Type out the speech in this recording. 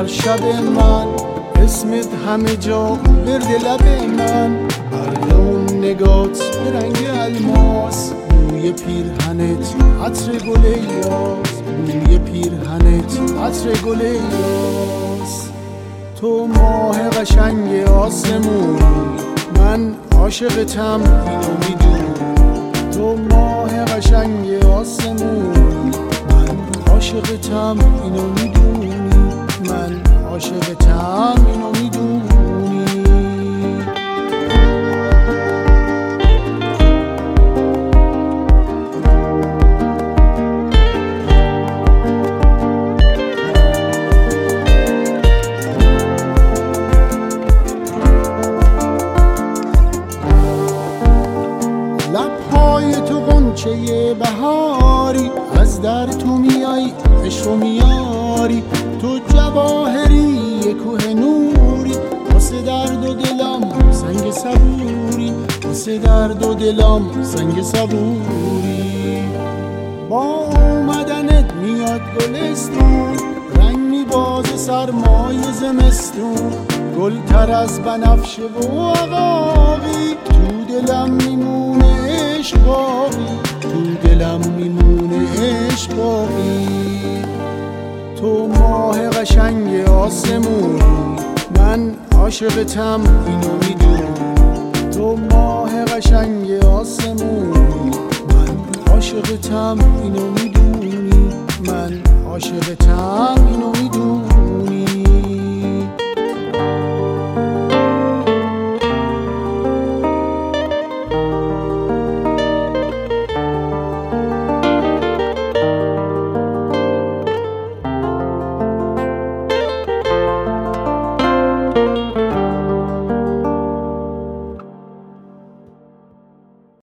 شب من، اسمت همه جا ورد لب من. برق اون نگات به رنگ الماس، بوی پیرهنت عطر گل یاس، بوی پیرهنت عطر گل یاس. تو ماه قشنگ آسمون، من عاشقتم اینو میدونی. تو ماه قشنگ آسمون، من عاشقتم اینو میدونی. من عاشقتم اینو میدونی. لبهای تو غنچه بهاری، از در تو میای عشق میاری. تو جواهری کوه نوری، واسه درد و دلم سنگ صبوری، واسه درد و دلم سنگ صبوری. با اومدنت میاد گلستون، رنگ میبازه سرمای زمستون. گل تر از بنفشه و عقاقی، تو دلم میمونه عشق باقی، تو دلم میمونه عشق باقی. تو ماه قشنگ آسمون، من عاشقتم اینو میدونی. تو ماه قشنگ آسمون، من عاشقتم اینو میدونی. من عاشقتم اینو میدونی.